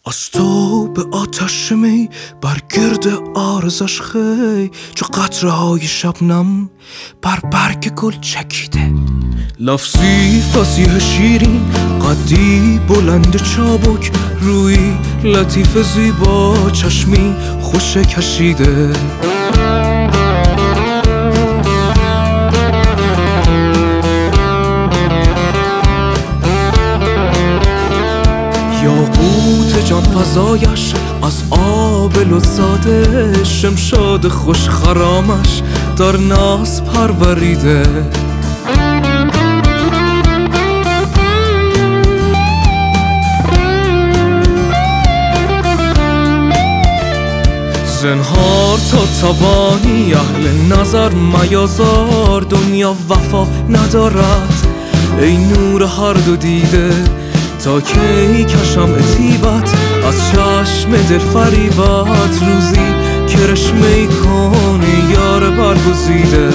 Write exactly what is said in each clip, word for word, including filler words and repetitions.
از تو به آتش می بر گرد آرزش خی، چو قطره های شبنم بر برگ گل چکیده. لفظی فصیح شیرین قدی بلند چابک، روی لطیف زیبا چشمی خوش کشیده. یاقوت جان فزایش از آب لطزاده، شمشاد خوش خرامش در ناز پروریده. زنهار تا توانی اهل نظر میازار، دنیا وفا ندارد ای نور هر دو دیده. تا کی کشم عتیبت از چشم دل فریبت، روزی کرشمه کنی یار برگزیده.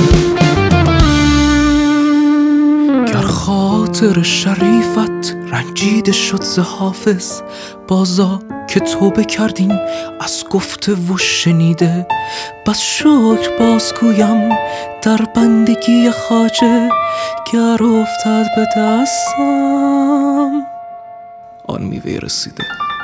گر خاطر شریفت رنجیده شد ز حافظ، بازا که توبه کردیم از گفته و شنیده. بس شکر باز گویم در بندگی خواجه، گر افتد به دستم آن میوه رسیده.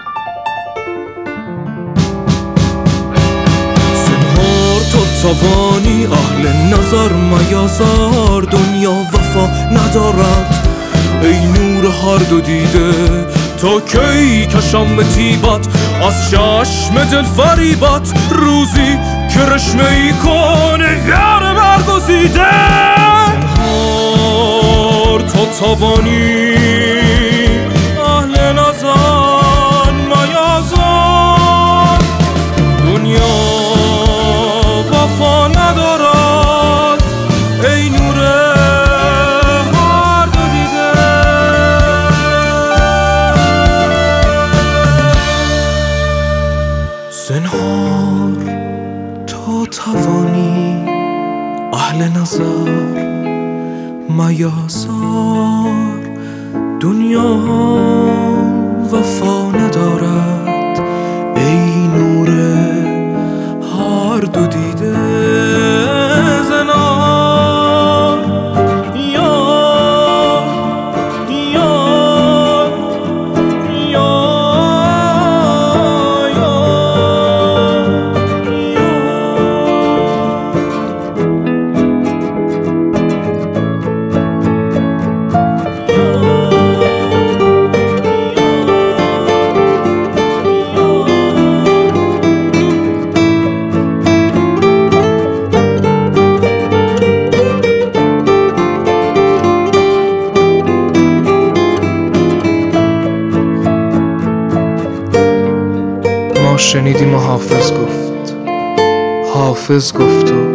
زنهار تا توانی اهل نظر میازار، دنیا وفا ندارد ای نور هر دو دیده. تا کی کشم طیبت از چشم دل فریبت، روزی کرشمه ای کنه یار برگزیده. زنهار تا توانی اهل نظر میازار، دنیا وفا ندارد ای نور هر دو دیده. زنهار تا توانی اهل نظر میازار، دنیا وفا ندارد ای نور هر دو دیده. زنهار یا یا یا شنیدیم و حافظ گفت، حافظ گفت و